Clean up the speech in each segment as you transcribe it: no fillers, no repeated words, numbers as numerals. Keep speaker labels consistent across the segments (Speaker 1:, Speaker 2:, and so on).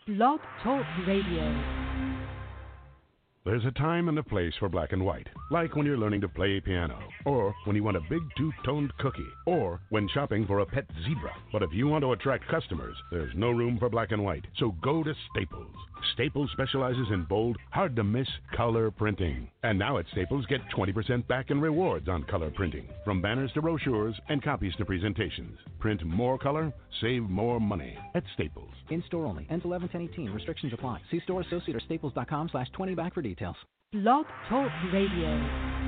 Speaker 1: Blog Talk Radio.
Speaker 2: There's a time and a place for black and white, like when you're learning to play piano, or when you want a big two-toned cookie, or when shopping for a pet zebra. But if you want to attract customers, there's no room for black and white. So go to Staples. Staples specializes in bold, hard-to-miss color printing. And now at Staples, get 20% back in rewards on color printing, from banners to brochures and copies to presentations. Print more color, save more money at Staples.
Speaker 3: In-store only. Ends 11/10/18. Restrictions apply. See store associate or staples.com/20back for details.
Speaker 1: Blog Talk Radio.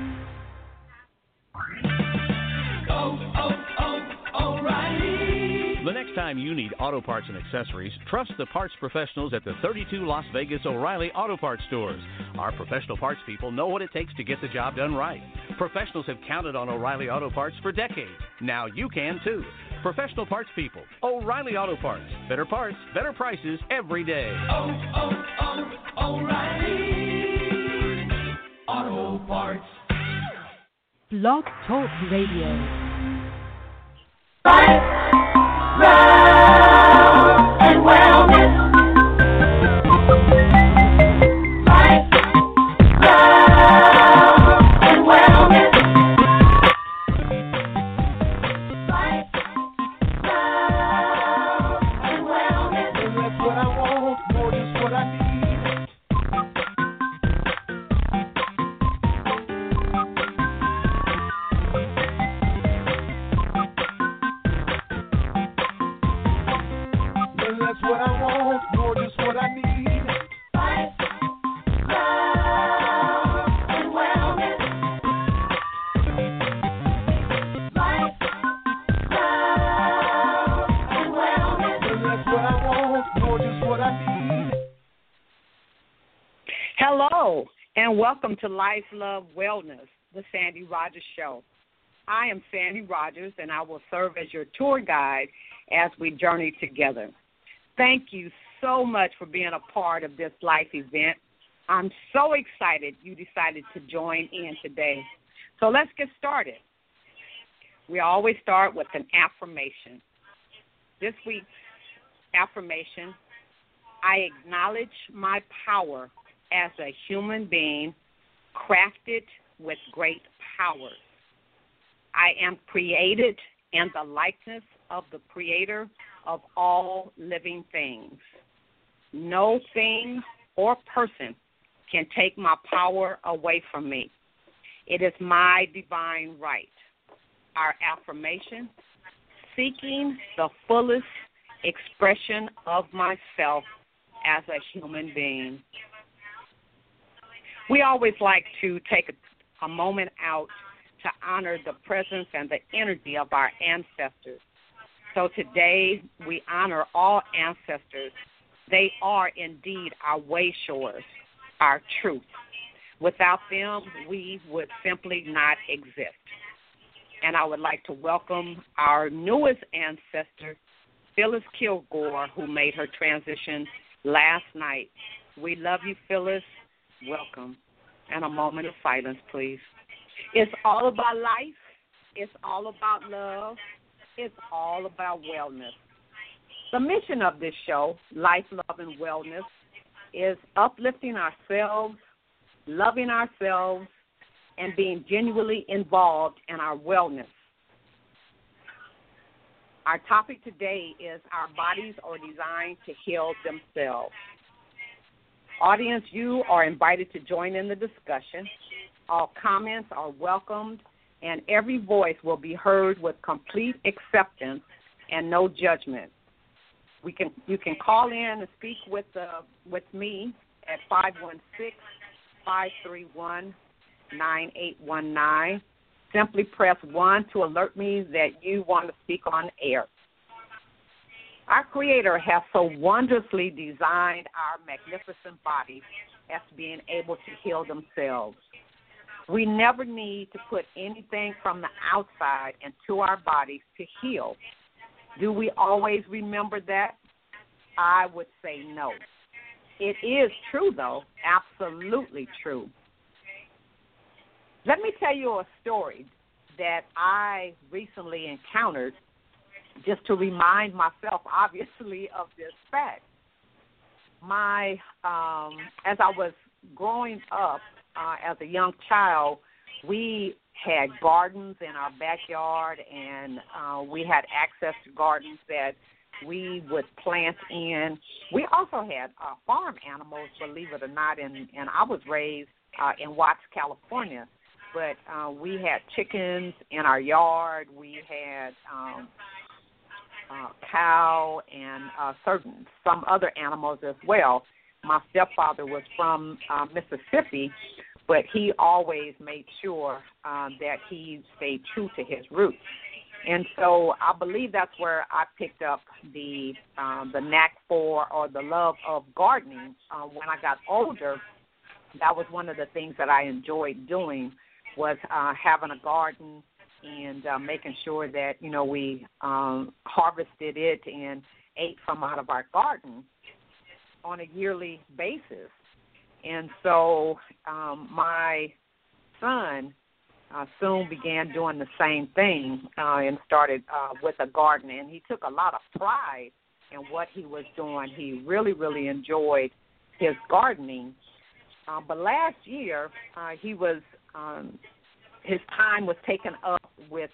Speaker 4: O'Reilly. The next time you need auto parts and accessories, trust the parts professionals at the 32 Las Vegas O'Reilly Auto Parts stores. Our professional parts people know what it takes to get the job done right. Professionals have counted on O'Reilly Auto Parts for decades. Now you can too. Professional parts people. O'Reilly Auto Parts. Better parts, better prices every day. O'Reilly Auto Parts.
Speaker 1: Blog Talk Radio.
Speaker 5: Life, love, and wellness. Life, love, and wellness. Life, love, and wellness. And that's what I want, more just what I need. What I want, more just what I need. Life, love, and wellness. Life, love, and wellness. And that's what I want, more just what I need.
Speaker 6: Hello, and welcome to Life, Love, Wellness, the Sandy Rogers Show. I am Sandy Rogers, and I will serve as your tour guide as we journey together. Thank you so much for being a part of this life event. I'm so excited you decided to join in today. So let's get started. We always start with an affirmation. This week's affirmation: I acknowledge my power as a human being crafted with great power. I am created in the likeness of the Creator of all living things. No thing or person can take my power away from me. It is my divine right. Our affirmation: seeking the fullest expression of myself as a human being. We always like to take a moment out to honor the presence and the energy of our ancestors. So today we honor all ancestors. They are indeed our way showers, our truth. Without them, we would simply not exist. And I would like to welcome our newest ancestor, Phyllis Kilgore, who made her transition last night. We love you, Phyllis. Welcome. And a moment of silence, please. It's all about life. It's all about love. It's all about wellness. The mission of this show, Life, Love, and Wellness, is uplifting ourselves, loving ourselves, and being genuinely involved in our wellness. Our topic today is our bodies are designed to heal themselves. Audience, you are invited to join in the discussion. All comments are welcomed, and every voice will be heard with complete acceptance and no judgment. You can call in and speak with me at 516-531-9819. Simply press 1 to alert me that you want to speak on air. Our Creator has so wondrously designed our magnificent bodies as being able to heal themselves. We never need to put anything from the outside into our bodies to heal. Do we always remember that? I would say no. It is true, though, absolutely true. Let me tell you a story that I recently encountered just to remind myself, obviously, of this fact. as I was growing up as a young child, we had gardens in our backyard, and we had access to gardens that we would plant in. We also had farm animals, believe it or not, and I was raised in Watts, California. But we had chickens in our yard. We had cow and some other animals as well. My stepfather was from Mississippi, but he always made sure that he stayed true to his roots. And so I believe that's where I picked up the knack for or the love of gardening. When I got older, that was one of the things that I enjoyed doing, was having a garden and making sure that, we harvested it and ate from out of our garden on a yearly basis. And so my son soon began doing the same thing and started with a garden. And he took a lot of pride in what he was doing. He really, really enjoyed his gardening. But last year, his time was taken up with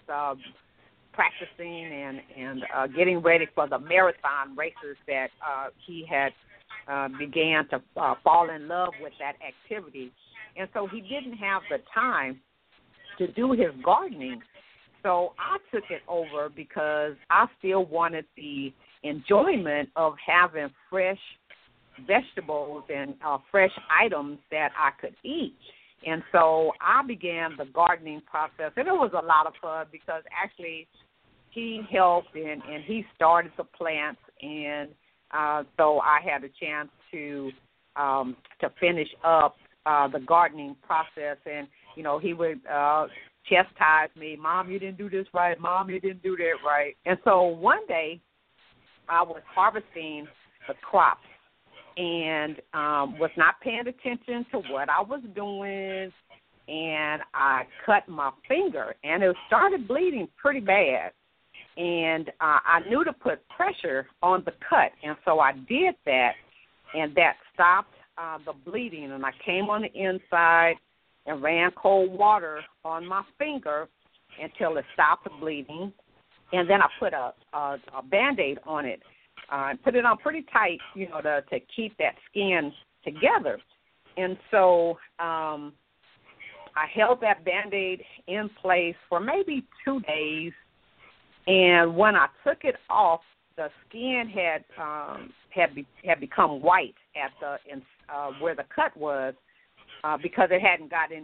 Speaker 6: practicing and getting ready for the marathon races that he had began to fall in love with that activity. And so he didn't have the time to do his gardening. So I took it over because I still wanted the enjoyment of having fresh vegetables and fresh items that I could eat. And so I began the gardening process, and it was a lot of fun because actually he helped and he started the plants, and so I had a chance to finish up the gardening process. And, he would chastise me, "Mom, you didn't do this right. Mom, you didn't do that right." And so one day I was harvesting the crops and was not paying attention to what I was doing, and I cut my finger, and it started bleeding pretty bad. And I knew to put pressure on the cut, and so I did that, and that stopped the bleeding. And I came on the inside and ran cold water on my finger until it stopped the bleeding, and then I put a Band-Aid on it. Put it on pretty tight, to keep that skin together. And so I held that Band-Aid in place for maybe 2 days. And when I took it off, the skin had become white at where the cut was because it hadn't gotten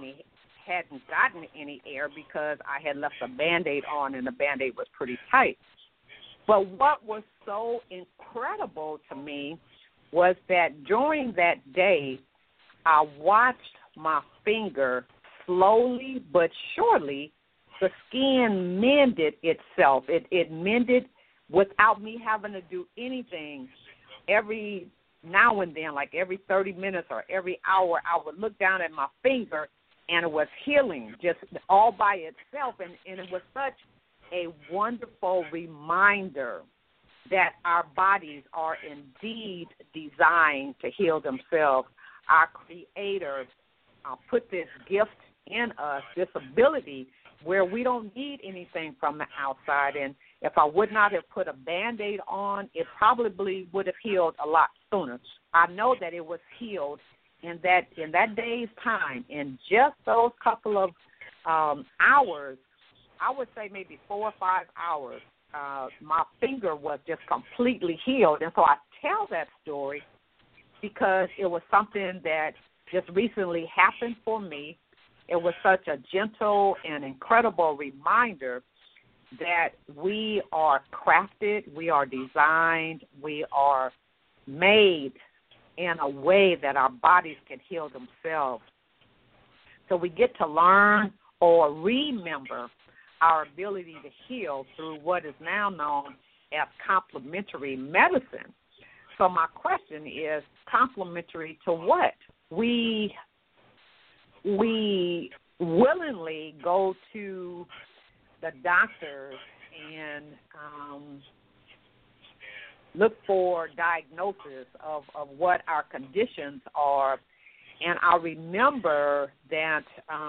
Speaker 6: any air because I had left a Band-Aid on, and the Band-Aid was pretty tight. But what was so incredible to me was that during that day, I watched my finger slowly but surely, the skin mended itself. It mended without me having to do anything. Every now and then, like every 30 minutes or every hour, I would look down at my finger, and it was healing just all by itself. And it was such a wonderful reminder that our bodies are indeed designed to heal themselves. Our Creator put this gift in us, this ability where we don't need anything from the outside. And if I would not have put a Band-Aid on, it probably would have healed a lot sooner. I know that it was healed in that day's time. In just those couple of hours, I would say maybe 4 or 5 hours, my finger was just completely healed. And so I tell that story because it was something that just recently happened for me. It was such a gentle and incredible reminder that we are crafted, we are designed, we are made in a way that our bodies can heal themselves. So we get to learn or remember our ability to heal through what is now known as complementary medicine. So my question is, complementary to what? We willingly go to the doctors and look for diagnosis of what our conditions are. And I remember that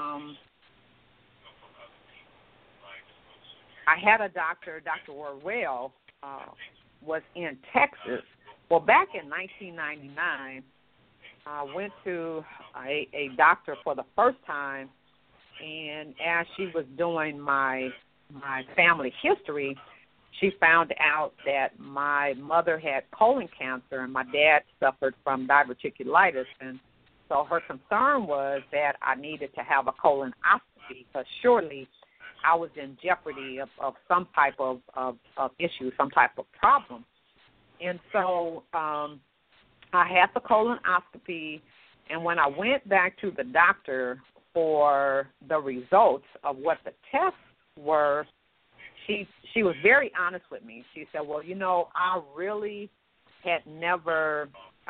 Speaker 6: I had a doctor, Dr. Worrell, was in Texas. Well, back in 1999, I went to a doctor for the first time, and as she was doing my family history, she found out that my mother had colon cancer and my dad suffered from diverticulitis, and so her concern was that I needed to have a colonoscopy because surely I was in jeopardy of some type of issue, some type of problem. And so I had the colonoscopy, and when I went back to the doctor for the results of what the tests were, she was very honest with me. She said, well, you know, I really had never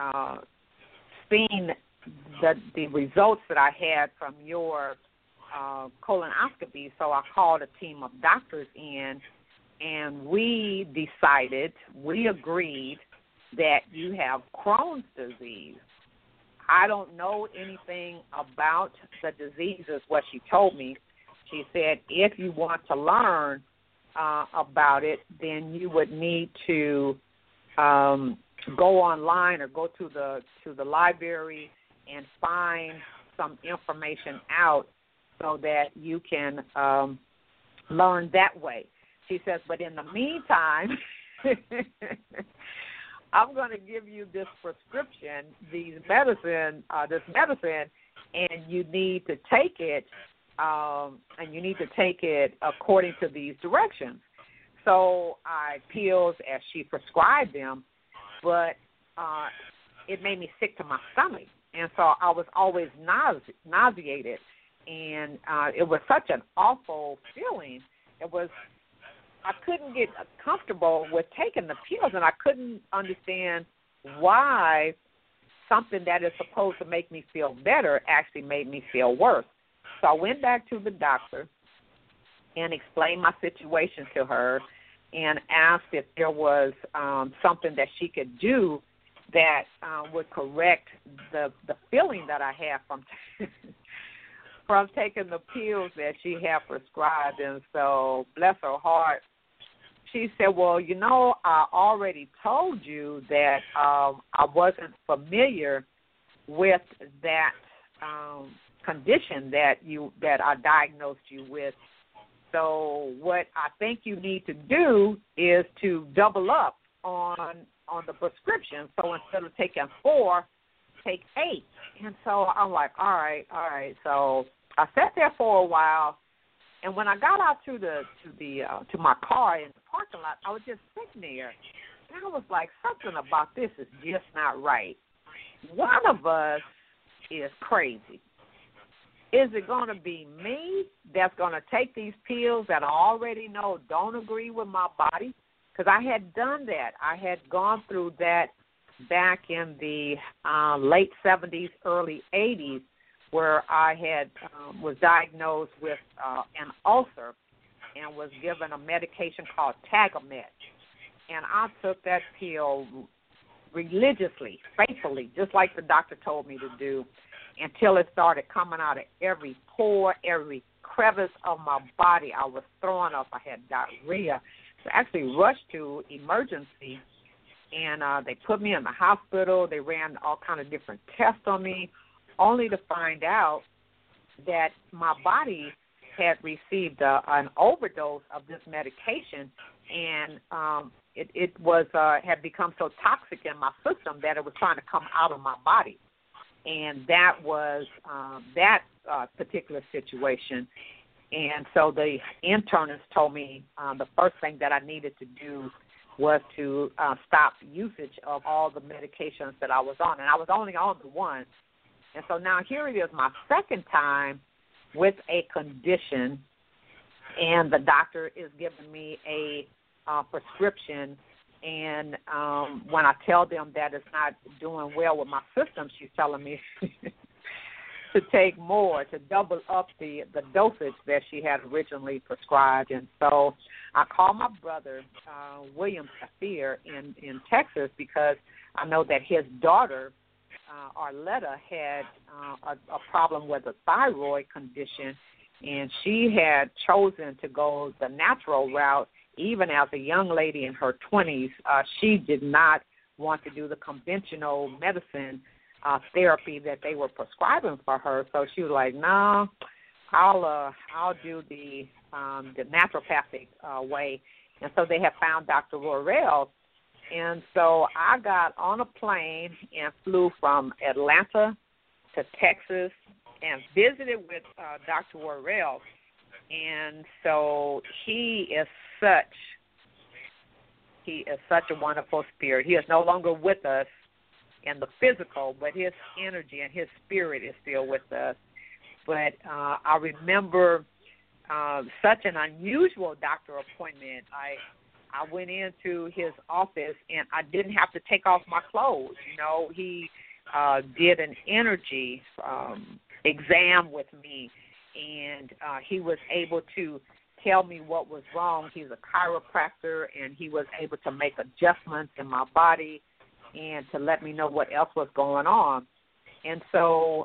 Speaker 6: seen the results that I had from your colonoscopy, so I called a team of doctors in, and we agreed that you have Crohn's disease. I don't know anything about the disease, is what she told me. She said, if you want to learn about it, then you would need to go online or go to the library and find some information out so that you can learn that way. She says, but in the meantime, I'm going to give you this prescription, this medicine, and you need to take it, according to these directions. So I pills as she prescribed them, but it made me sick to my stomach, and so I was always nauseated, and it was such an awful feeling. I couldn't get comfortable with taking the pills, and I couldn't understand why something that is supposed to make me feel better actually made me feel worse. So I went back to the doctor and explained my situation to her and asked if there was something that she could do that would correct the feeling that I had from from taking the pills that she had prescribed. And so, bless her heart, she said, well, you know, I already told you that I wasn't familiar with that condition that I diagnosed you with. So what I think you need to do is to double up on the prescription. So instead of taking 4, take 8. And so I'm like, all right. So I sat there for a while, and when I got out to my car in the parking lot, I was just sitting there, and I was like, something about this is just not right. One of us is crazy. Is it going to be me that's going to take these pills that I already know don't agree with my body? Because I had done that. I had gone through that back in the late 70s, early 80s, where I had was diagnosed with an ulcer and was given a medication called Tagamet. And I took that pill religiously, faithfully, just like the doctor told me to do, until it started coming out of every pore, every crevice of my body. I was throwing up. I had diarrhea. So I actually rushed to emergency, and they put me in the hospital. They ran all kind of different tests on me, only to find out that my body had received an overdose of this medication, and it was had become so toxic in my system that it was trying to come out of my body. And that was that particular situation. And so the internist told me the first thing that I needed to do was to stop usage of all the medications that I was on. And I was only on the one. And so now here it is, my second time with a condition, and the doctor is giving me a prescription. And when I tell them that it's not doing well with my system, she's telling me to take more, to double up the dosage that she had originally prescribed. And so I called my brother, William Saphir, in Texas, because I know that his daughter, Arletta, had a problem with a thyroid condition, and she had chosen to go the natural route. Even as a young lady in her 20s, she did not want to do the conventional medicine therapy that they were prescribing for her. So she was like, "No, I'll do the naturopathic way." And so they have found Dr. Worrell. And so I got on a plane and flew from Atlanta to Texas and visited with Dr. Worrell. And so he is such a wonderful spirit. He is no longer with us in the physical, but his energy and his spirit is still with us. But I remember such an unusual doctor appointment. I went into his office, and I didn't have to take off my clothes. You know, he did an energy exam with me, and he was able to tell me what was wrong. He's a chiropractor, and he was able to make adjustments in my body and to let me know what else was going on. And so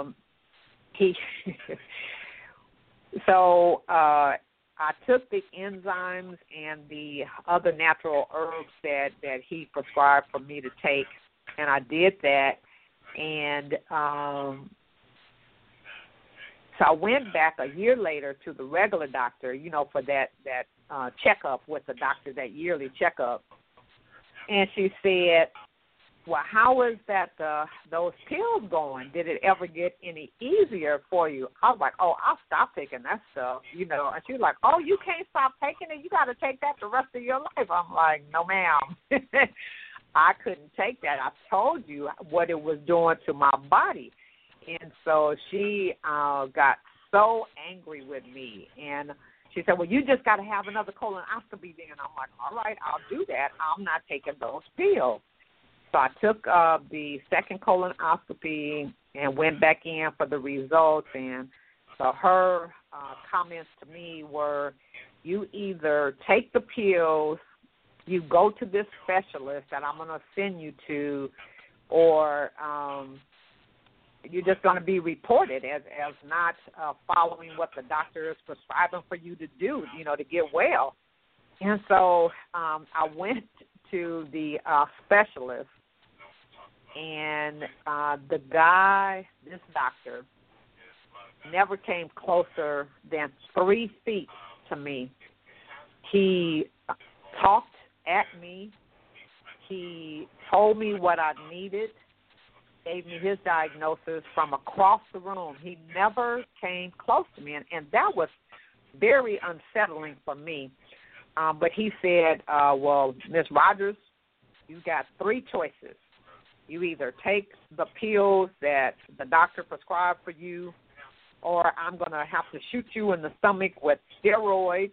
Speaker 6: I took the enzymes and the other natural herbs that he prescribed for me to take, and I did that. And so I went back a year later to the regular doctor, you know, for that checkup with the doctor, that yearly checkup. And she said, "Well, how is that those pills going? Did it ever get any easier for you?" I was like, "Oh, I'll stop taking that stuff, you know." And she was like, "Oh, you can't stop taking it? You got to take that the rest of your life." I'm like, "No, ma'am." I couldn't take that. I told you what it was doing to my body. And so she got so angry with me. And she said, "Well, you just got to have another colonoscopy then." I'm like, "All right, I'll do that. I'm not taking those pills." So I took the second colonoscopy and went back in for the results. And so her comments to me were, "You either take the pills, you go to this specialist that I'm going to send you to, or you're just going to be reported as not following what the doctor is prescribing for you to do, you know, to get well." And so I went to the specialist, and the guy, this doctor, never came closer than 3 feet to me. He talked at me. He told me what I needed, gave me his diagnosis from across the room. He never came close to me, and that was very unsettling for me. But he said, "Well, Ms. Rogers, you got 3 choices. You either take the pills that the doctor prescribed for you, or I'm going to have to shoot you in the stomach with steroids,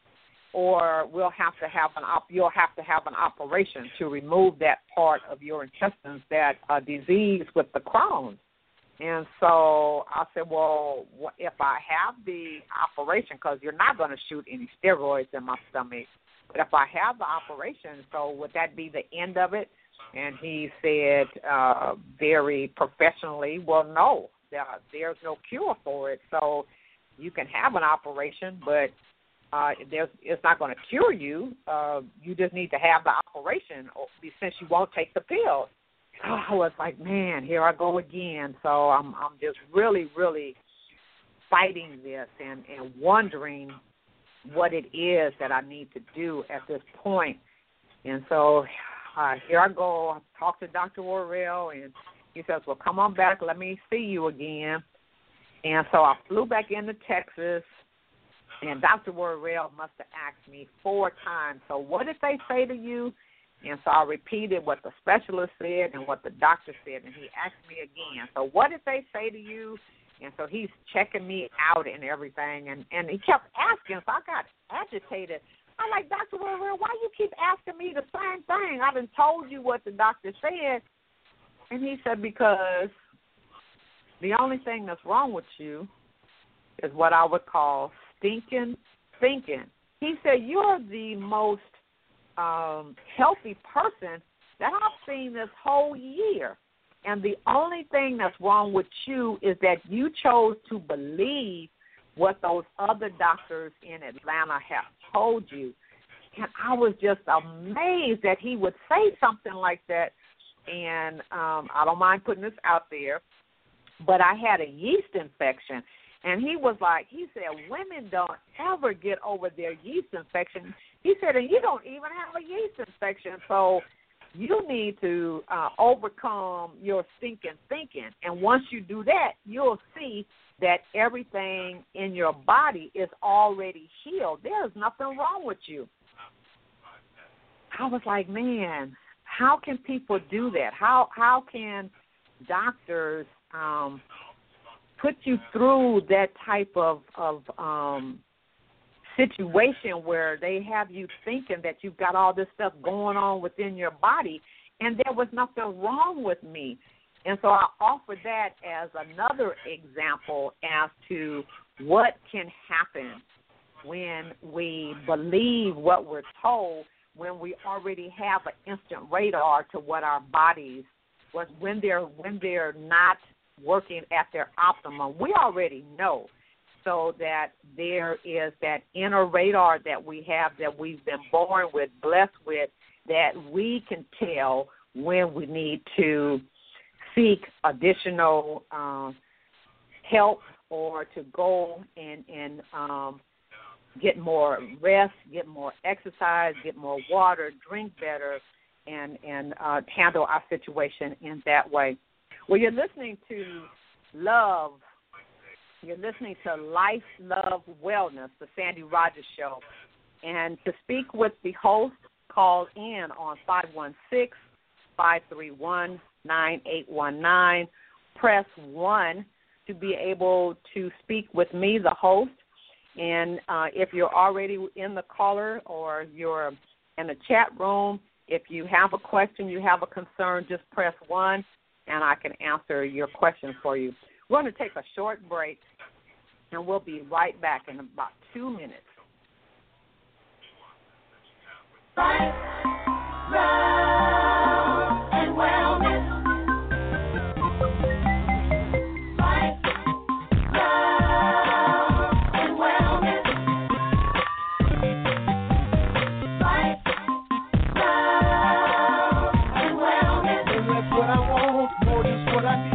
Speaker 6: or you'll have to have an operation to remove that part of your intestines, that disease with the Crohn's." And so I said, "Well, if I have the operation, because you're not going to shoot any steroids in my stomach, but if I have the operation, so would that be the end of it?" And he said very professionally, "Well, no, there's no cure for it. So you can have an operation, but it's not going to cure you. You just need to have the operation since you won't take the pills." I was like, man, here I go again. So I'm just really, really fighting this and wondering what it is that I need to do at this point. And so here I go. I talked to Dr. Worrell, and he says, "Well, come on back. Let me see you again." And so I flew back into Texas, and Dr. Worrell must have asked me 4 times, "So what did they say to you?" And so I repeated what the specialist said and what the doctor said, and he asked me again, "So what did they say to you?" And so he's checking me out and everything, and he kept asking, so I got agitated. I'm like, "Dr. Worrell, why you keep asking me the same thing? I done told you what the doctor said." And he said, because
Speaker 7: The only thing that's wrong with you is what I would call stinking thinking. He said, you're the most healthy person that I've seen this whole year. And the only thing that's wrong with you is that you chose to believe what those other doctors in Atlanta have told you. And I was just amazed that he would say something like that. And I don't mind putting this out there, but I had a yeast infection. And he said, women don't ever get over their yeast infection. He said, and you don't even have a yeast infection. So you need to overcome your stinking thinking. And once you do that, you'll see that everything in your body is already healed. There's nothing wrong with you. I was like, man, how can people do that? How can doctors put you through that type of situation where they have you thinking that you've got all this stuff going on within your body, and there was nothing wrong with me? And so I offer that as another example as to what can happen when we believe what we're told, when we already have an instant radar to what our bodies, when they're not working at their optimum. We already know. So that there is that inner radar that we have, that we've been born with, blessed with, that we can tell when we need to seek additional help or to go and get more rest, get more exercise, get more water, drink better, and handle our situation in that way. Well, you're listening to Love. You're listening to Life, Love, Wellness, the Sandy Rogers Show. And to speak with the host, call in on 516-531-9819. Press 1 to be able to speak with me, the host. And if you're already in the caller or you're in the chat room, if you have a question, you have a concern, just press 1, and I can answer your question for you. We're going to take a short break, and we'll be right back in about 2 minutes.
Speaker 5: Life, love, and wellness. Life, love, and wellness. Life, love, and wellness. And that's what I want, more just what I need.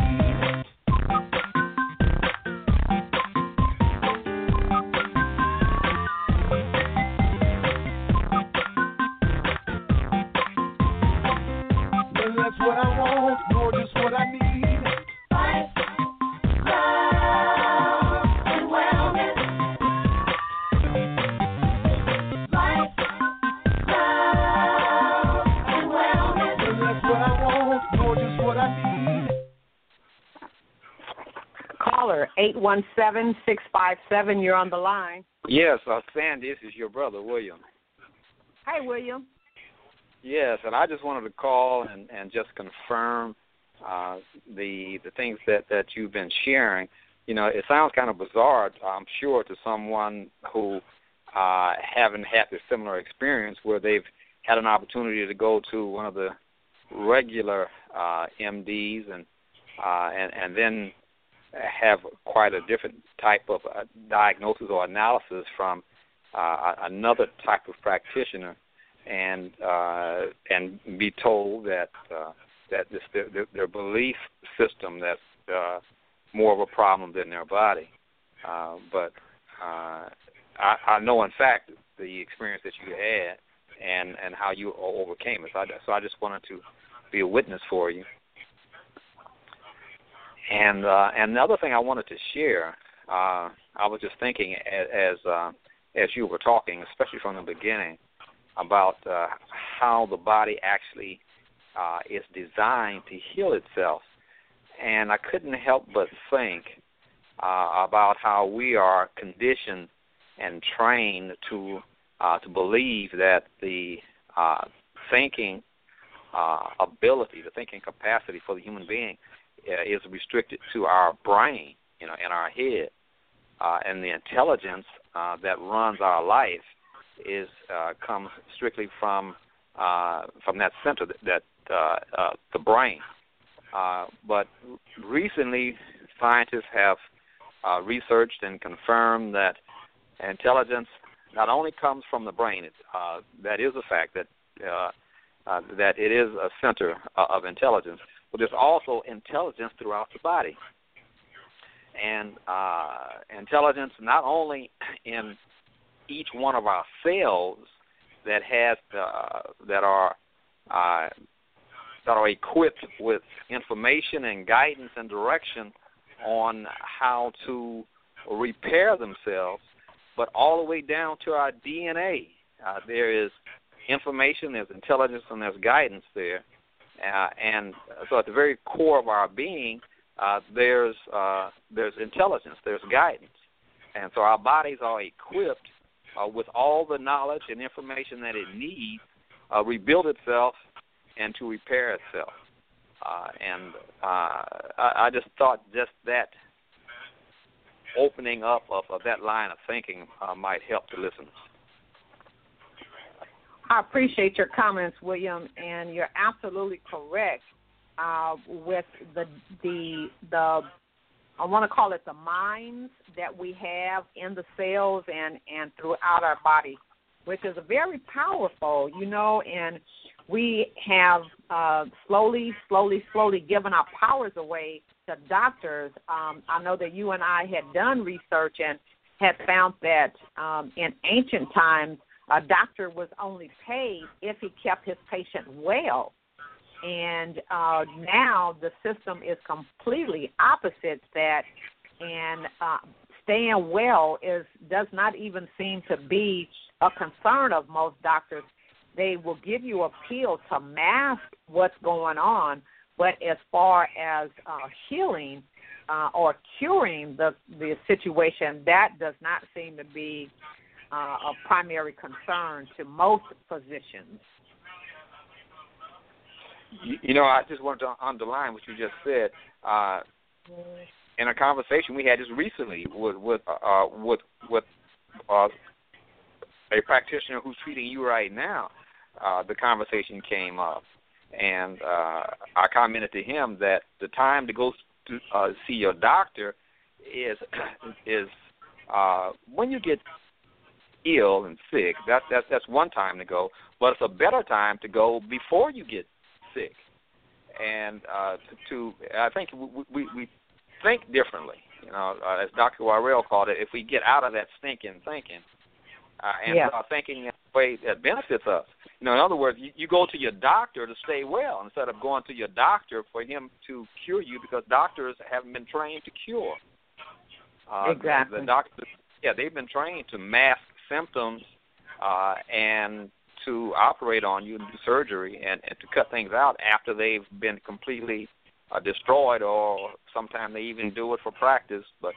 Speaker 5: That's what I want, more just what I need. Life, love, and wellness. Life, love, and wellness. That's what I want, more just what I need.
Speaker 7: Caller, 817-657, you're on the line.
Speaker 8: Yes, Sandy, this is your brother, William.
Speaker 7: Hey, William.
Speaker 8: Yes, and I just wanted to call and just confirm the things that you've been sharing. You know, it sounds kind of bizarre, I'm sure, to someone who haven't had this similar experience where they've had an opportunity to go to one of the regular MDs and then have quite a different type of diagnosis or analysis from another type of practitioner. And be told that their belief system that's more of a problem than their body. But I know, in fact, the experience that you had and how you overcame it. So I just wanted to be a witness for you. And the other thing I wanted to share, I was just thinking as you were talking, especially from the beginning, about how the body actually is designed to heal itself. And I couldn't help but think about how we are conditioned and trained to believe that the thinking ability, the thinking capacity for the human being is restricted to our brain, in our head, and the intelligence that runs our life comes strictly from that center, the brain. But recently, scientists have researched and confirmed that intelligence not only comes from the brain. That is a fact that it is a center of intelligence, but there's also intelligence throughout the body, and intelligence not only in each one of our cells that are equipped with information and guidance and direction on how to repair themselves, but all the way down to our DNA. There is information, there's intelligence, and there's guidance there. And so at the very core of our being, there's intelligence, there's guidance. And so our bodies are equipped with all the knowledge and information that it needs rebuild itself and to repair itself. I just thought just that opening up of that line of thinking might help the listeners.
Speaker 7: I appreciate your comments, William, and you're absolutely correct with the I want to call it the minds that we have in the cells and throughout our body, which is very powerful, and we have slowly given our powers away to doctors. I know that you and I had done research and had found that in ancient times, a doctor was only paid if he kept his patient well. And now the system is completely opposite that, and staying well does not even seem to be a concern of most doctors. They will give you a pill to mask what's going on, but as far as healing or curing the situation, that does not seem to be a primary concern to most physicians.
Speaker 8: I just wanted to underline what you just said. In a conversation we had just recently with a practitioner who's treating you right now, the conversation came up, and I commented to him that the time to go to see your doctor is when you get ill and sick. That's one time to go, but it's a better time to go before you get sick. And I think we think differently. As Dr. Warrell called it, if we get out of that stinking thinking and start thinking in a way that benefits us. In other words, you go to your doctor to stay well instead of going to your doctor for him to cure you, because doctors haven't been trained to cure.
Speaker 7: Exactly.
Speaker 8: The doctors, they've been trained to mask symptoms and to operate on you and do surgery and to cut things out after they've been completely destroyed, or sometimes they even do it for practice. But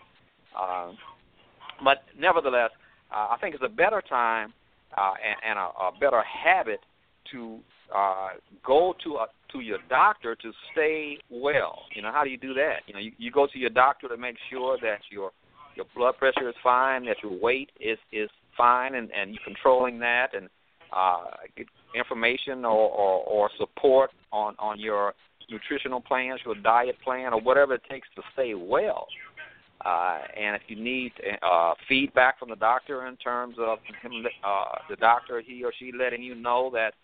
Speaker 8: nevertheless, I think it's a better time and a better habit to go to your doctor to stay well. How do you do that? You go to your doctor to make sure that your blood pressure is fine, that your weight is fine, and you're controlling that, and get information or support on your nutritional plans, your diet plan, or whatever it takes to stay well. And if you need feedback from the doctor in terms of the doctor, he or she letting you know that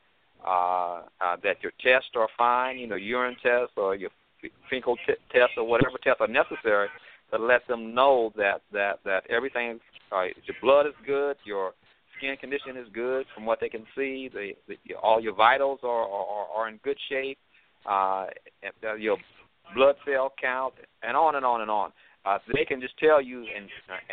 Speaker 8: your tests are fine, urine tests or your fecal tests or whatever tests are necessary, to let them know that everything, your blood is good, your skin condition is good from what they can see, all your vitals are in good shape, your blood cell count, and on and on and on. They can just tell you and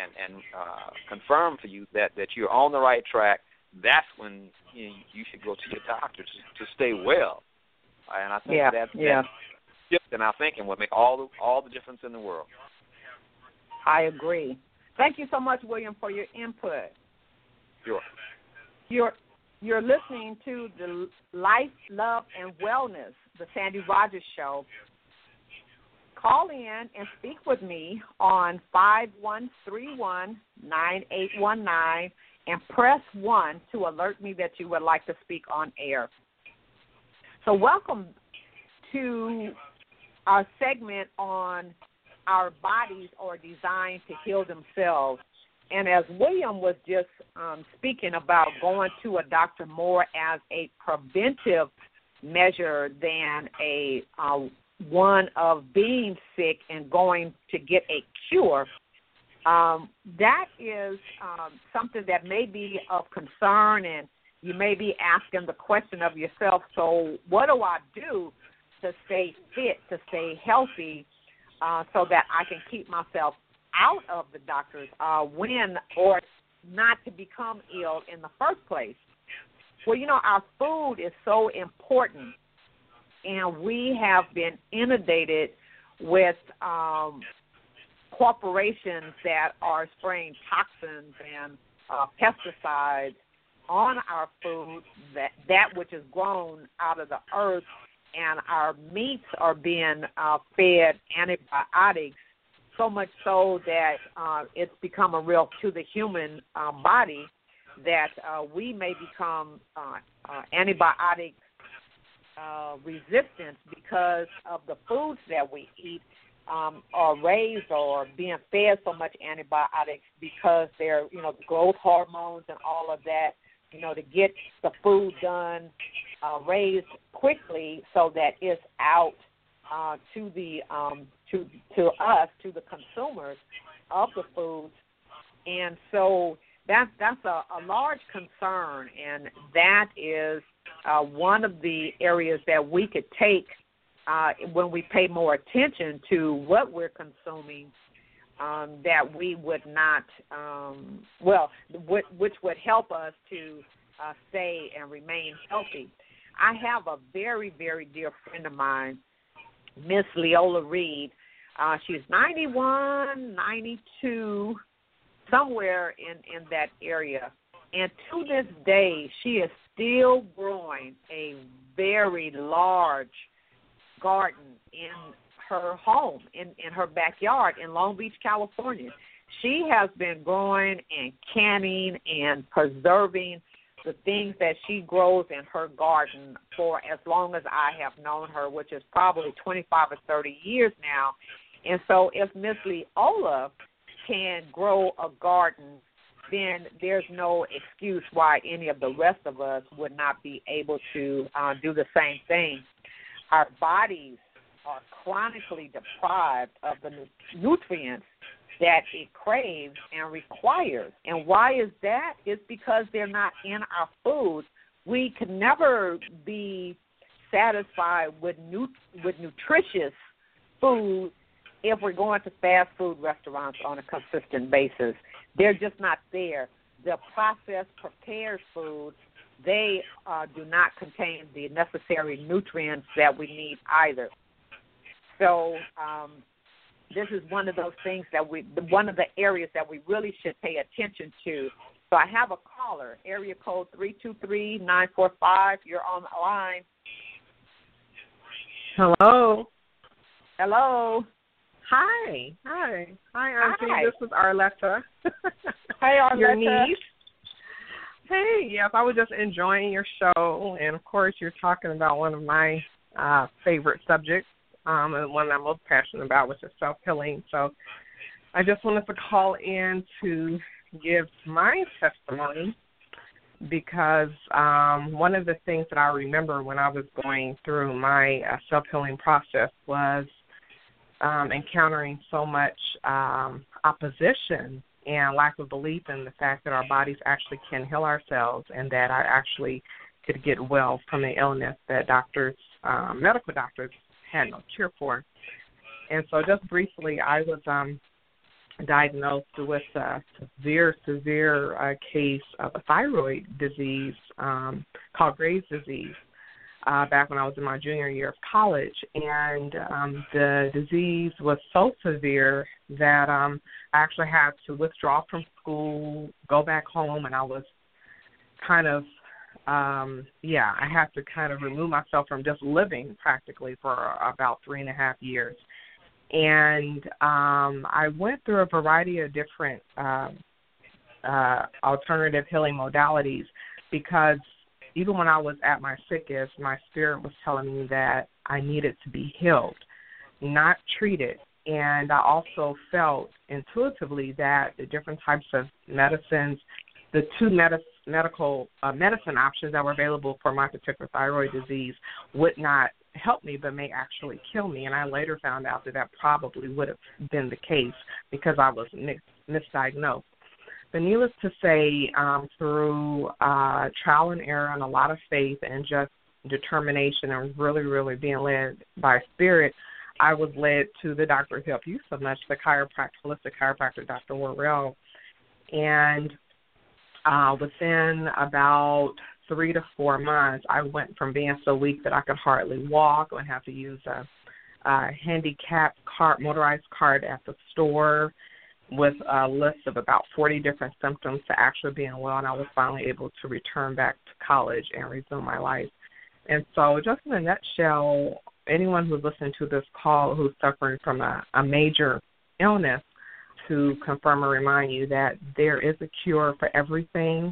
Speaker 8: confirm for you that you're on the right track. That's when you should go to your doctor to stay well. And I think that shift in our thinking will make all the difference in the world.
Speaker 7: I agree. Thank you so much, William, for your input.
Speaker 8: Sure.
Speaker 7: You're listening to the Life, Love, and Wellness, the Sandy Rogers Show. call in and speak with me on 5131-9819 and press 1 to alert me that you would like to speak on air. So welcome to our segment on our bodies are designed to heal themselves. And as William was just speaking about going to a doctor more as a preventive measure than a one of being sick and going to get a cure, that is something that may be of concern, and you may be asking the question of yourself, so what do I do to stay fit, to stay healthy, so that I can keep myself out of the doctors when or not to become ill in the first place? Well, our food is so important, and we have been inundated with corporations that are spraying toxins and pesticides on our food, that which is grown out of the earth, and our meats are being fed antibiotics, so much so that it's become a real to the human body that we may become antibiotic resistant because of the foods that we eat are raised or being fed so much antibiotics because they're, growth hormones and all of that, to get the food done, raised quickly so that it's out to the to us, to the consumers of the foods. And so that's a large concern, and that is one of the areas that we could take when we pay more attention to what we're consuming, that we would not, which would help us to stay and remain healthy. I have a very, very dear friend of mine, Miss Leola Reed. She's 91, 92, somewhere in that area. And to this day, she is still growing a very large garden in her home, in her backyard in Long Beach, California. She has been growing and canning and preserving the things that she grows in her garden for as long as I have known her, which is probably 25 or 30 years now. And so if Miss Leola can grow a garden, then there's no excuse why any of the rest of us would not be able to do the same thing. Our bodies are chronically deprived of the nutrients that it craves and requires. And why is that? It's because they're not in our food. We can never be satisfied with nutritious food if we're going to fast food restaurants on a consistent basis. They're just not there. The processed, prepared foods, they do not contain the necessary nutrients that we need either. So this is one of those things that one of the areas that we really should pay attention to. So I have a caller, area code 323-945. You're on the line.
Speaker 9: Hello.
Speaker 7: Hello.
Speaker 9: Hi, Auntie.
Speaker 7: Hi.
Speaker 9: This is Arletta.
Speaker 7: Hey, Arletta.
Speaker 9: Your niece. Hey, yes, I was just enjoying your show, and of course you're talking about one of my favorite subjects, and one I'm most passionate about, which is self-healing. So I just wanted to call in to give my testimony because one of the things that I remember when I was going through my self-healing process was encountering so much opposition and lack of belief in the fact that our bodies actually can heal ourselves and that I actually could get well from the illness that medical doctors had no cure for. And so just briefly, I was diagnosed with a severe case of a thyroid disease called Graves' disease. Back when I was in my junior year of college, and the disease was so severe that I actually had to withdraw from school, go back home, and I was kind of, I had to kind of remove myself from just living practically for about 3.5 years. And I went through a variety of different alternative healing modalities because even when I was at my sickest, my spirit was telling me that I needed to be healed, not treated. And I also felt intuitively that the different types of medicines, the two medicine options that were available for my particular thyroid disease would not help me but may actually kill me. And I later found out that probably would have been the case because I was misdiagnosed. But needless to say, through trial and error and a lot of faith and just determination and really, really being led by spirit, I was led to the doctor who helped you so much, the holistic chiropractor, Dr. Worrell. And within about 3 to 4 months, I went from being so weak that I could hardly walk and have to use a handicapped motorized cart at the store with a list of about 40 different symptoms to actually being well, and I was finally able to return back to college and resume my life. And so just in a nutshell, anyone who's listening to this call who's suffering from a major illness, to confirm and remind you that there is a cure for everything,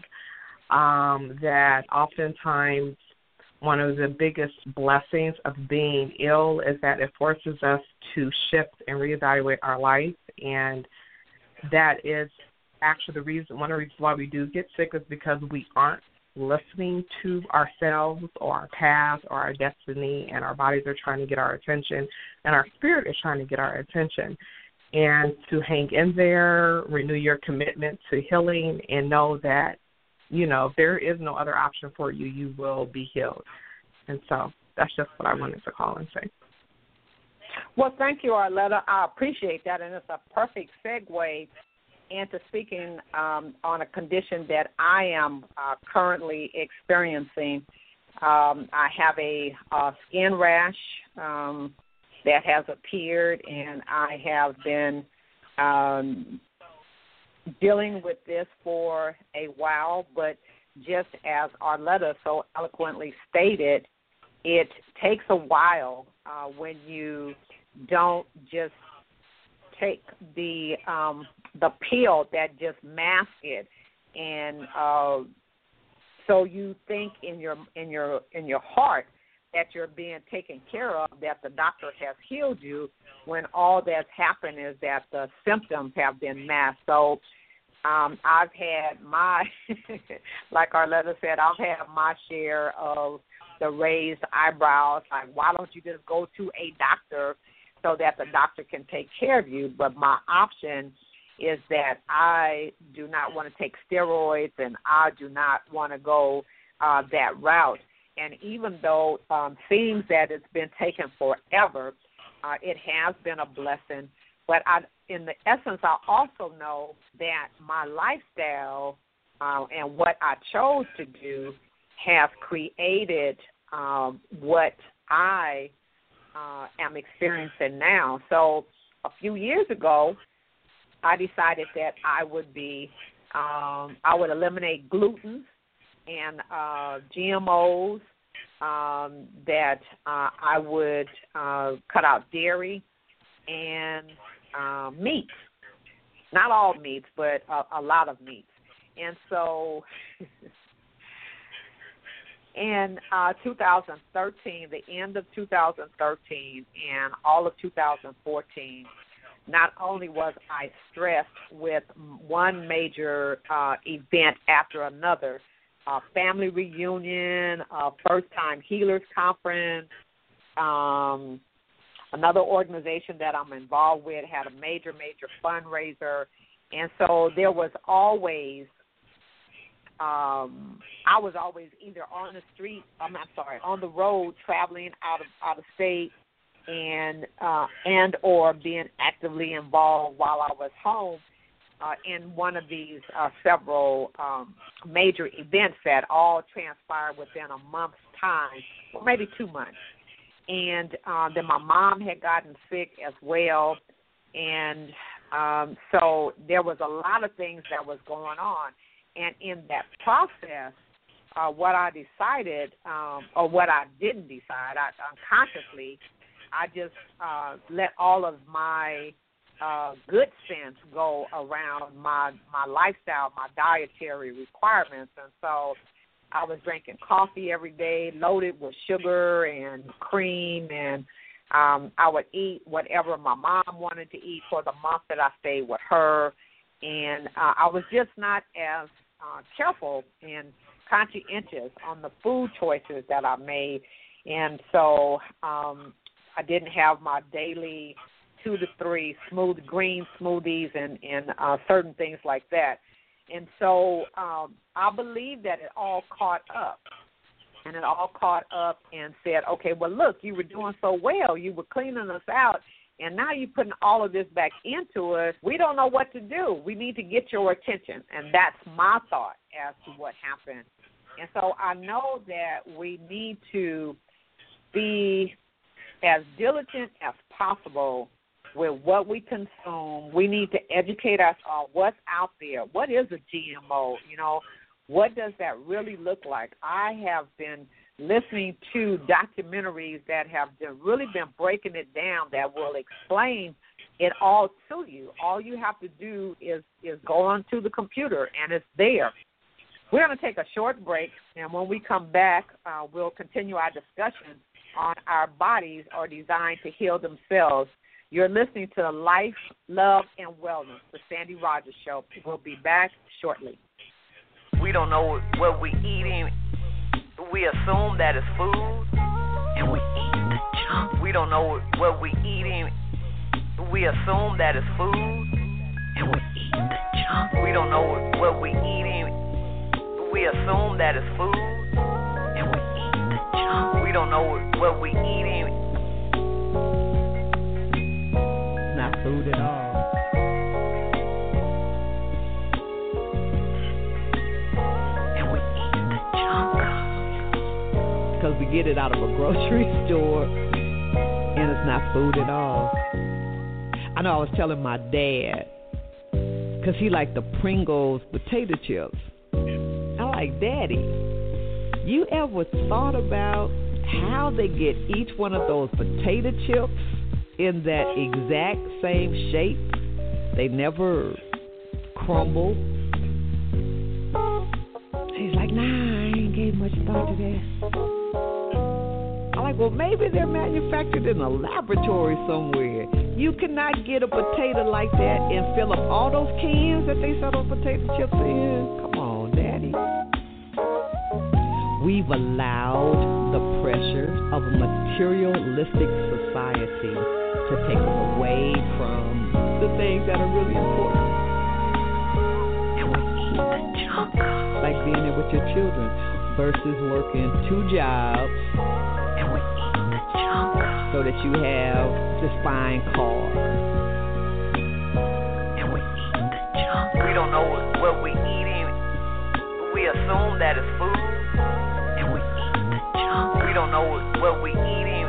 Speaker 9: that oftentimes one of the biggest blessings of being ill is that it forces us to shift and reevaluate our life, and that is actually one of the reasons why we do get sick is because we aren't listening to ourselves or our path or our destiny, and our bodies are trying to get our attention, and our spirit is trying to get our attention. And to hang in there, renew your commitment to healing, and know that, if there is no other option for you, you will be healed. And so that's just what I wanted to call and say.
Speaker 7: Well, thank you, Arletta. I appreciate that, and it's a perfect segue into speaking on a condition that I am currently experiencing. I have a skin rash that has appeared, and I have been dealing with this for a while, but just as Arletta so eloquently stated, it takes a while when you don't just take the pill that just masks it, and so you think in your heart that you're being taken care of, that the doctor has healed you, when all that's happened is that the symptoms have been masked. So I've had like Arletta said, I've had my share of the raised eyebrows. Like, why don't you just go to a doctor so that the doctor can take care of you? But my option is that I do not want to take steroids, and I do not want to go that route. And even though it seems that it's been taken forever, it has been a blessing. But in the essence, I also know that my lifestyle and what I chose to do has created what I am experiencing now. So a few years ago, I decided that I would eliminate gluten and GMOs, that I would cut out dairy and meats. Not all meats, but a lot of meats. And so in 2013, the end of 2013 and all of 2014, not only was I stressed with one major event after another, family reunion, first-time healers conference, another organization that I'm involved with had a major fundraiser. And so there was always, I was always either on the street, on the road, traveling out of state, and or being actively involved while I was home in one of these several major events that all transpired within a month's time, or maybe 2 months. And then my mom had gotten sick as well, and so there was a lot of things that was going on. And in that process, what I decided, or what I didn't decide, unconsciously, I just let all of my good sense go around my lifestyle, my dietary requirements. And so I was drinking coffee every day, loaded with sugar and cream, and I would eat whatever my mom wanted to eat for the month that I stayed with her. And I was just not as careful and conscientious on the food choices that I made. And so I didn't have my daily 2 to 3 smooth green smoothies and certain things like that. And so I believe that it all caught up. And it all caught up and said, okay, well, look, you were doing so well. You were cleaning us out. And now you're putting all of this back into us. We don't know what to do. We need to get your attention. And that's my thought as to what happened. And so I know that we need to be as diligent as possible with what we consume. We need to educate us on what's out there. What is a GMO? You know, what does that really look like? I have been listening to documentaries that have really been breaking it down that will explain it all to you. All you have to do is go onto the computer, and it's there. We're going to take a short break, and when we come back, we'll continue our discussion on our bodies are designed to heal themselves. You're listening to Life, Love, and Wellness, the Sandy Rogers Show. We'll be back shortly.
Speaker 10: We don't know what we're eating. We assume that it's food, and we eat the junk. We don't know what we're eating. We assume that it's food, and we eat the junk. We don't know what we're eating. We assume that it's food, and we eat the junk. We don't know what we're eating.
Speaker 11: Not food at all. Because we get it out of a grocery store, and it's not food at all. I know I was telling my dad, because he liked the Pringles potato chips. I'm like, Daddy, you ever thought about how they get each one of those potato chips in that exact same shape? They never crumble. He's like, nah, I ain't gave much thought to that. I'm like, well, maybe they're manufactured in a laboratory somewhere. You cannot get a potato like that and fill up all those cans that they sell those potato chips in. Come on, Daddy. We've allowed the pressures of a materialistic society to take us away from the things that are really important. And we eat the junk. Like being there with your children versus working 2 jobs. And we eat the junk. So that you have this fine car.
Speaker 10: And we eat the junk. We don't know what we're eating. We assume that it's food. And we eat the junk. We don't know what we're eating.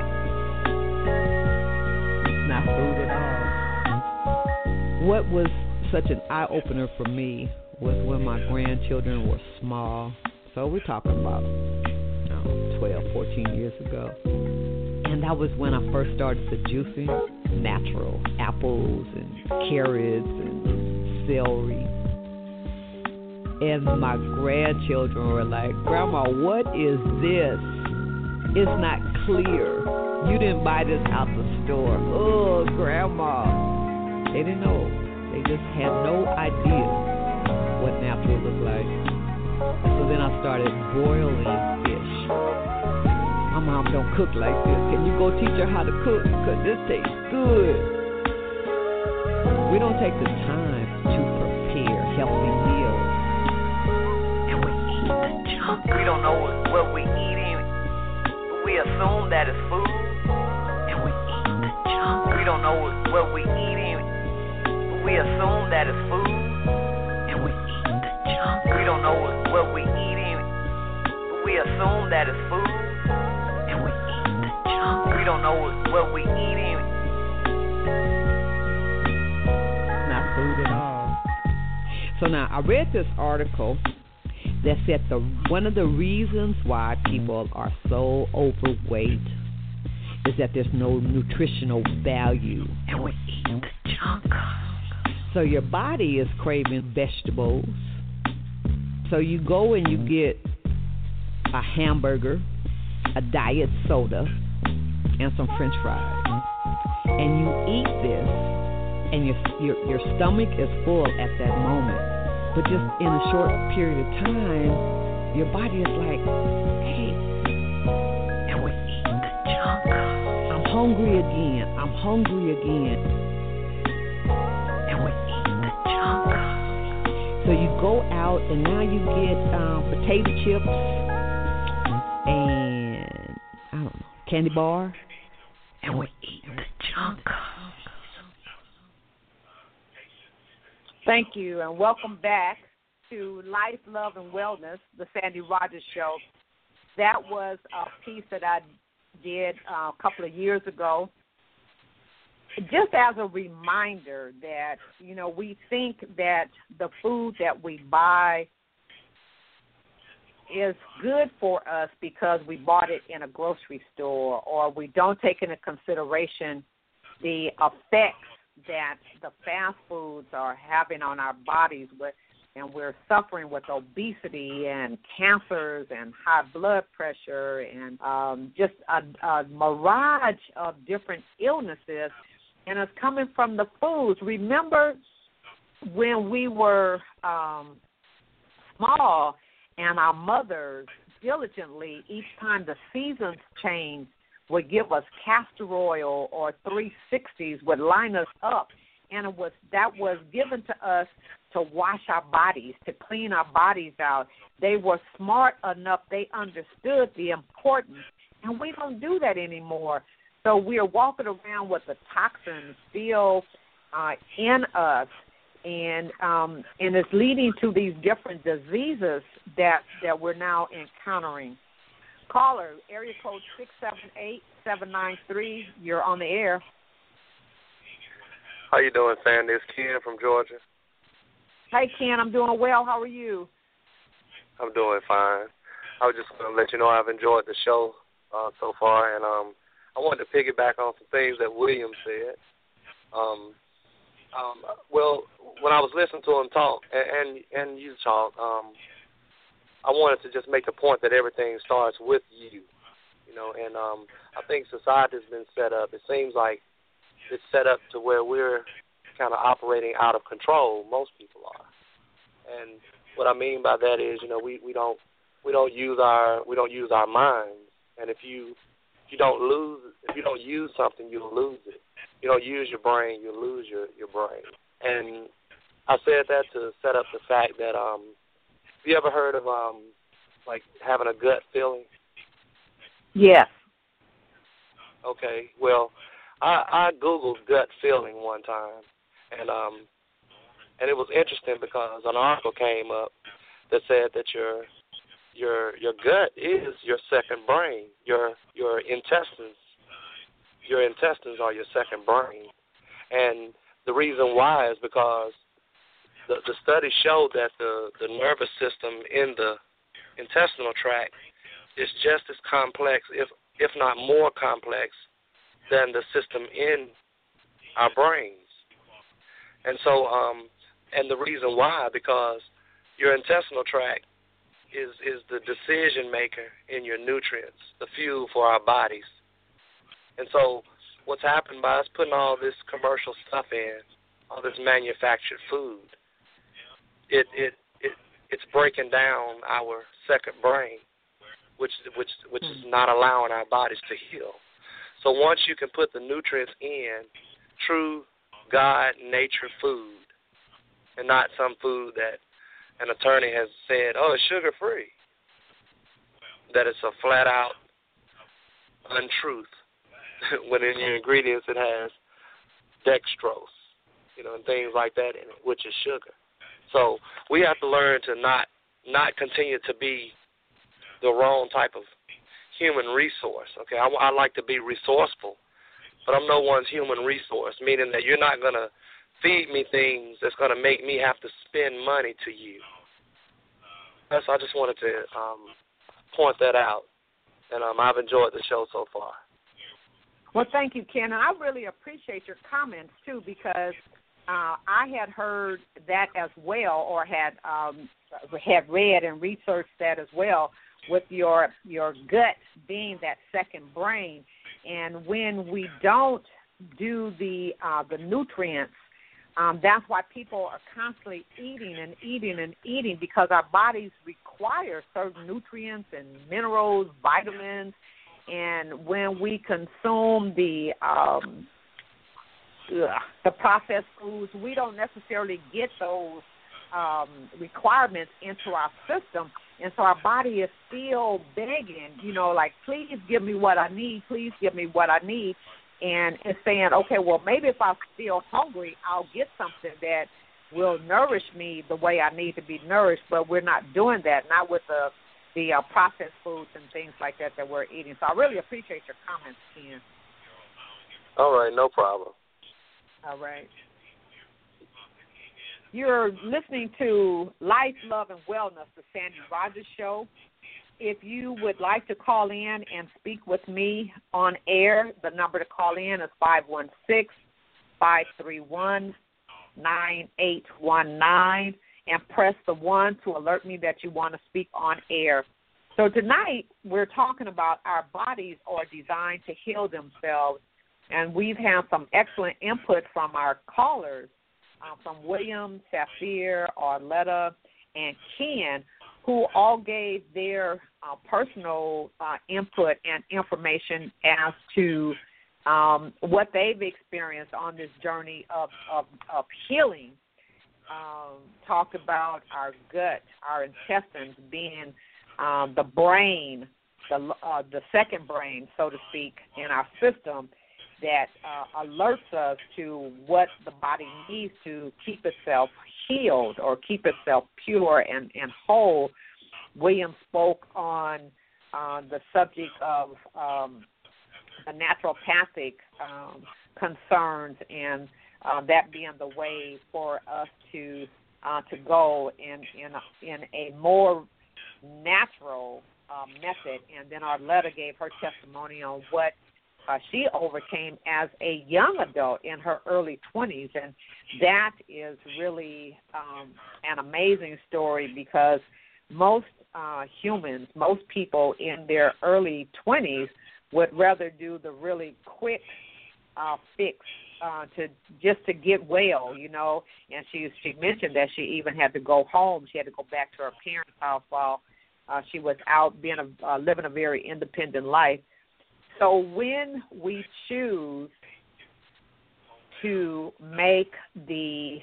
Speaker 11: It's not food at all. What was such an eye-opener for me was when my grandchildren were small. So we're talking about 12, 14 years ago. And that was when I first started the juicing, natural apples and carrots and celery. And my grandchildren were like, Grandma, what is this? It's not clear. You didn't buy this out the store. Oh, Grandma. They didn't know. They just had no idea what natural looked like. So then I started boiling fish. My mom don't cook like this. Can you go teach her how to cook? Because this tastes good. We don't take the time to prepare healthy meals.
Speaker 10: And we eat the junk. We don't know what we're eating. We assume that it's food. And we eat the junk. We don't know what we're eating. We assume that it's food. And we eat the junk. We don't know what we're eating. We assume that it's food. And we eat the junk. We don't know what we're eating.
Speaker 11: Not food at all. So now I read this article that said one of the reasons why people are so overweight is that there's no nutritional value.
Speaker 10: And we eat the junk.
Speaker 11: So your body is craving vegetables. So you go and you get a hamburger, a diet soda, and some French fries. And you eat this, and your stomach is full at that moment. But just in a short period of time, your body is like, hey,
Speaker 10: and we eat the junk.
Speaker 11: I'm hungry again. I'm hungry again.
Speaker 10: And we eat the junk.
Speaker 11: So you go out, and now you get potato chips and, I don't know, candy bar.
Speaker 10: And we eat the junk.
Speaker 7: Thank you, and welcome back to Life, Love, and Wellness, the Sandy Rogers Show. That was a piece that I did a couple of years ago, just as a reminder that, you know, we think that the food that we buy is good for us because we bought it in a grocery store, or we don't take into consideration the effects that the fast foods are having on our bodies, and we're suffering with obesity and cancers and high blood pressure and just a mirage of different illnesses, and it's coming from the foods. Remember when we were small and our mothers diligently, each time the seasons changed, would give us castor oil or 360s, would line us up, and that was given to us to wash our bodies, to clean our bodies out. They were smart enough, they understood the importance, and we don't do that anymore. So we are walking around with the toxins still in us, and it's leading to these different diseases that we're now encountering. Caller, area code 678-793. You're on the air.
Speaker 12: How you doing, Sandy? It's Ken from Georgia.
Speaker 7: Hey, Ken, I'm doing well. How are you?
Speaker 12: I'm doing fine. I was just going to let you know I've enjoyed the show so far, and I wanted to piggyback on some things that William said. Well, when I was listening to him talk, and you talk, I wanted to just make the point that everything starts with you, you know, and I think society's been set up. It seems like it's set up to where we're kind of operating out of control. Most people are, and what I mean by that is, you know, we don't use our minds, and if you don't use something, you'll lose it. You don't use your brain, you'll lose your brain. And I said that to set up the fact that have you ever heard of like having a gut feeling?
Speaker 7: Yes.
Speaker 12: Okay. Well, I Googled gut feeling one time, and it was interesting because an article came up that said that your gut is your second brain. Your intestines are your second brain, and the reason why is because the study showed that the nervous system in the intestinal tract is just as complex, if not more complex, than the system in our brains. And so, and the reason why, because your intestinal tract is the decision maker in your nutrients, the fuel for our bodies. And so what's happened by us putting all this commercial stuff in, all this manufactured food, it's breaking down our second brain, which is not allowing our bodies to heal. So once you can put the nutrients in, true God nature food, and not some food that an attorney has said, oh, it's sugar free, that it's a flat out untruth. When in your ingredients it has dextrose, and things like that in it, which is sugar. So we have to learn to not continue to be the wrong type of human resource. Okay, I like to be resourceful, but I'm no one's human resource, meaning that you're not going to feed me things that's going to make me have to spend money to you. I just wanted to point that out, and I've enjoyed the show so far.
Speaker 7: Well, thank you, Ken. And I really appreciate your comments, too, because I had heard that as well, or had read and researched that as well, with your gut being that second brain. And when we don't do the nutrients, that's why people are constantly eating and eating and eating, because our bodies require certain nutrients and minerals, vitamins, and when we consume the processed foods, we don't necessarily get those requirements into our system, and so our body is still begging, like, please give me what I need, please give me what I need. And it's saying, okay, well, maybe if I'm still hungry, I'll get something that will nourish me the way I need to be nourished. But we're not doing that, not with the processed foods and things like that we're eating. So I really appreciate your comments, Ken.
Speaker 12: All right, no problem.
Speaker 7: All right. You're listening to Life, Love, and Wellness, the Sandy Rogers Show. If you would like to call in and speak with me on air, the number to call in is 516-531-9819, and press the 1 to alert me that you want to speak on air. So tonight we're talking about our bodies are designed to heal themselves, and we've had some excellent input from our callers, from William, Safir, Arletta, and Ken, who all gave their personal input and information as to what they've experienced on this journey of healing. Talked about our gut, our intestines being the brain, the second brain, so to speak, in our system that alerts us to what the body needs to keep itself healed or keep itself pure and whole. William spoke on the subject of the naturopathic concerns, and that being the way for us to go in a more natural method. And then Arletta gave her testimony on what she overcame as a young adult in her early 20s, and that is really an amazing story, because most humans, most people in their early 20s would rather do the really quick fix to get well, And she mentioned that she even had to go home. She had to go back to her parents' house while she was out living a very independent life. So when we choose to make the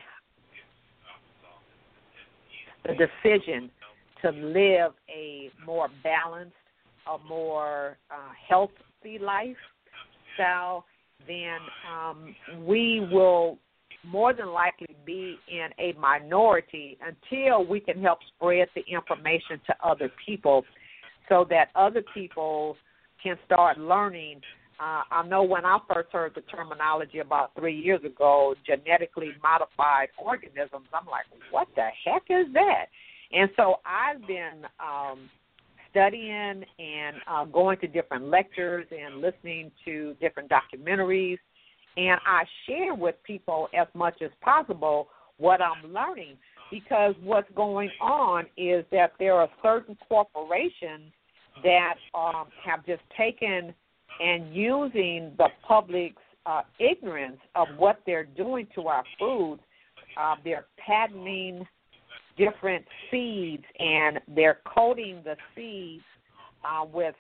Speaker 7: decision to live a more balanced, a more healthy lifestyle, then we will more than likely be in a minority until we can help spread the information to other people, so that other people can start learning. I know when I first heard the terminology about 3 years ago, genetically modified organisms, I'm like, what the heck is that? And so I've been studying and going to different lectures and listening to different documentaries, and I share with people as much as possible what I'm learning, because what's going on is that there are certain corporations that have just taken and using the public's ignorance of what they're doing to our food. They're patenting different seeds, and they're coating the seeds with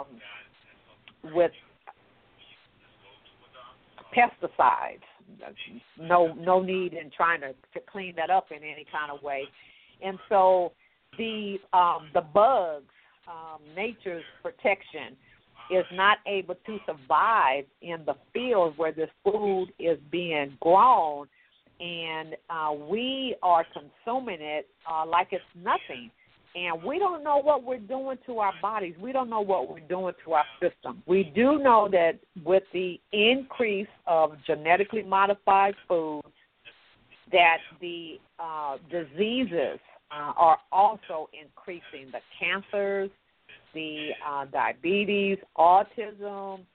Speaker 7: pesticides. No need in trying to clean that up in any kind of way. And so the bugs, nature's protection, is not able to survive in the fields where this food is being grown, and we are consuming it like it's nothing. And we don't know what we're doing to our bodies. We don't know what we're doing to our system. We do know that with the increase of genetically modified foods, that the diseases are also increasing. The cancers, the diabetes, autism,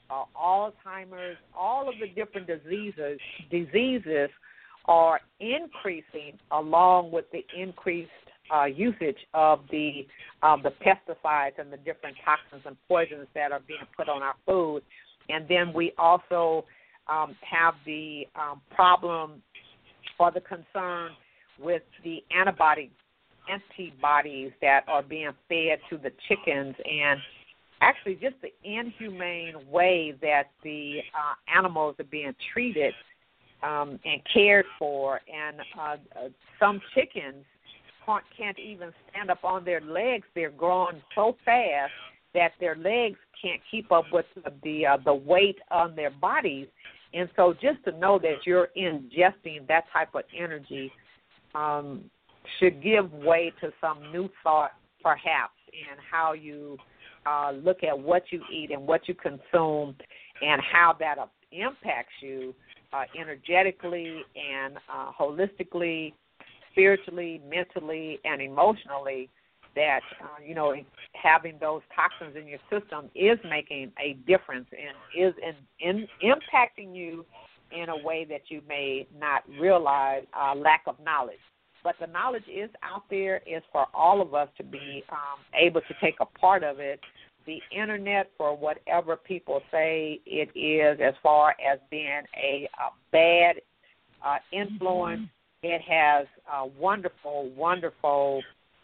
Speaker 7: Alzheimer's, all of the different diseases are increasing along with the increased usage of the pesticides and the different toxins and poisons that are being put on our food. And then we also have the problem or the concern with the antibodies that are being fed to the chickens, and actually just the inhumane way that the animals are being treated and cared for. And some chickens can't even stand up on their legs. They're growing so fast that their legs can't keep up with the weight on their bodies. And so just to know that you're ingesting that type of energy should give way to some new thought, perhaps, in how you look at what you eat and what you consume and how that impacts you energetically and holistically, spiritually, mentally, and emotionally, that, having those toxins in your system is making a difference and is impacting you in a way that you may not realize, lack of knowledge. But the knowledge is out there. It's for all of us to be able to take a part of it. The Internet, for whatever people say it is as far as being a bad influence, it has wonderful, wonderful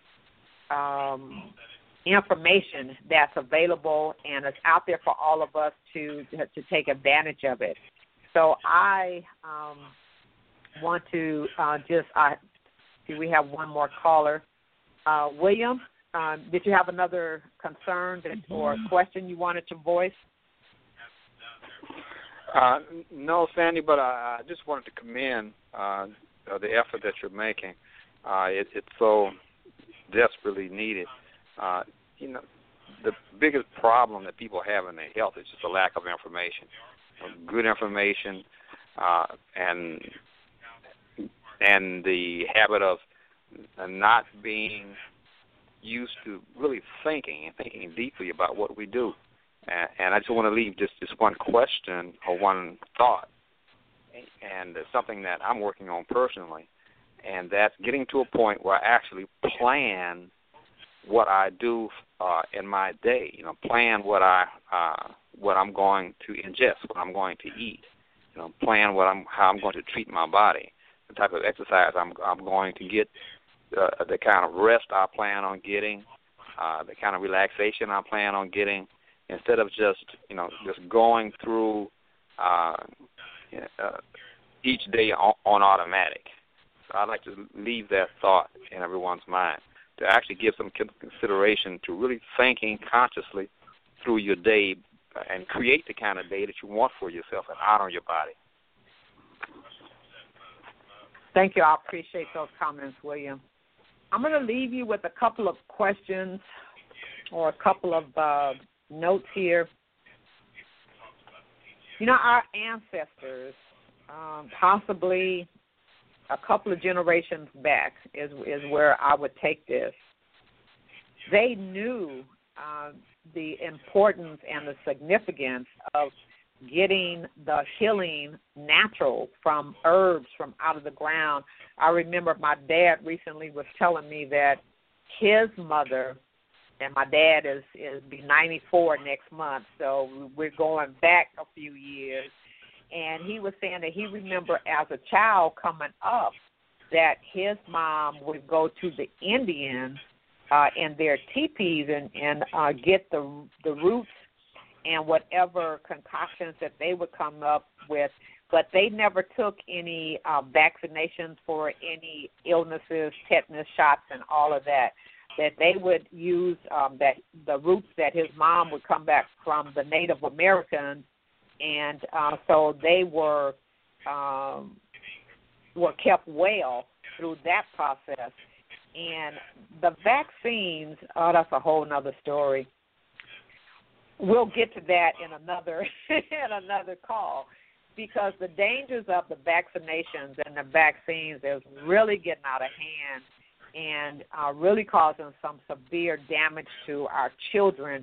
Speaker 7: information that's available, and it's out there for all of us to take advantage of it. So I want to see, we have one more caller. William, did you have another concern or question you wanted to voice?
Speaker 8: No, Sandy, but I just wanted to commend the effort that you're making. It's so desperately needed. The biggest problem that people have in their health is just a lack of information. Good information and the habit of not being used to really thinking deeply about what we do. And I just want to leave just one question or one thought, and it's something that I'm working on personally, and that's getting to a point where I actually plan what I do in my day. Plan what I'm going to ingest, what I'm going to eat. Plan how I'm going to treat my body, the type of exercise I'm going to get, the kind of rest I plan on getting, the kind of relaxation I plan on getting, instead of just going through each day on automatic. So I'd like to leave that thought in everyone's mind, to actually give some consideration to really thinking consciously through your day and create the kind of day that you want for yourself and honor your body.
Speaker 7: Thank you. I appreciate those comments, William. I'm going to leave you with a couple of questions or a couple of notes here. Our ancestors, possibly a couple of generations back is where I would take this. They knew the importance and the significance of getting the healing natural from herbs from out of the ground. I remember my dad recently was telling me that his mother, and my dad is be 94 next month, so we're going back a few years, and he was saying that he remember as a child coming up that his mom would go to the Indians in their teepees and get the roots and whatever concoctions that they would come up with, but they never took any vaccinations for any illnesses, tetanus shots, and all of that. That they would use the roots that his mom would come back from the Native Americans, and so they were kept well through that process. And the vaccines, that's a whole other story. We'll get to that in another call, because the dangers of the vaccinations and the vaccines is really getting out of hand and really causing some severe damage to our children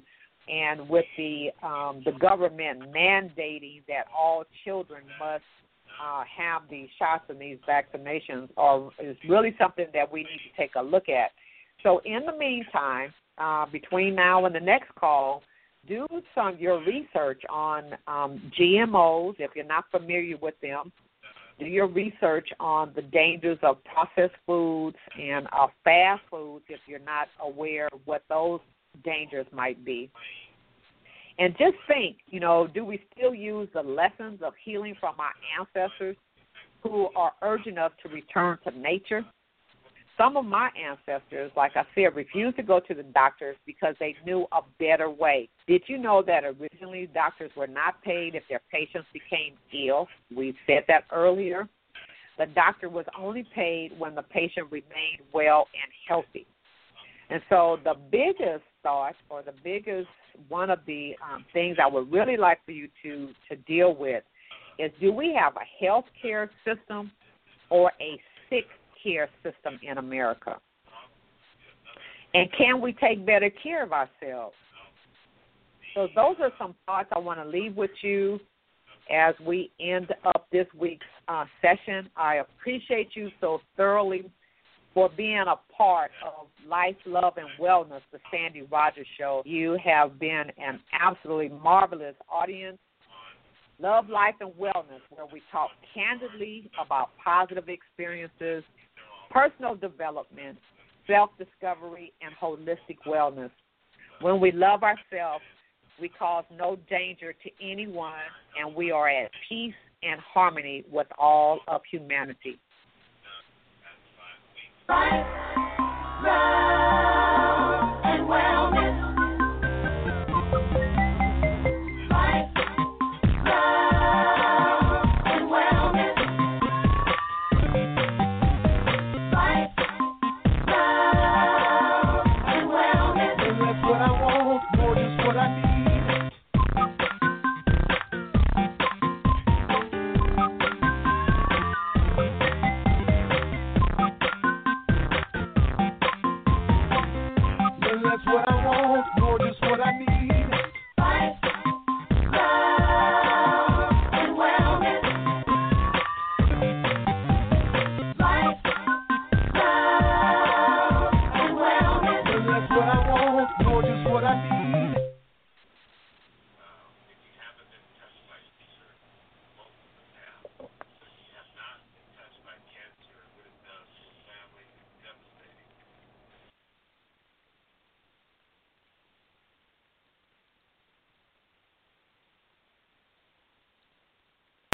Speaker 7: and with the government mandating that all children must have these shots and these vaccinations is really something that we need to take a look at. So in the meantime, between now and the next call, do some of your research on GMOs if you're not familiar with them. Do your research on the dangers of processed foods and fast foods if you're not aware of what those dangers might be. And just think, do we still use the lessons of healing from our ancestors who are urging us to return to nature? Some of my ancestors, like I said, refused to go to the doctors because they knew a better way. Did you know that originally doctors were not paid if their patients became ill? We said that earlier. The doctor was only paid when the patient remained well and healthy. And so the biggest thought, or the biggest one of the things I would really like for you to deal with is, do we have a health care system or a sick care system in America? And can we take better care of ourselves? So those are some thoughts I want to leave with you as we end up this week's session. I appreciate you so thoroughly for being a part of Life, Love, and Wellness, the Sandy Rogers Show. You have been an absolutely marvelous audience. Love, Life, and Wellness, where we talk candidly about positive experiences, personal development, self-discovery, and holistic wellness. When we love ourselves, we cause no danger to anyone, and we are at peace and harmony with all of humanity. Life, love.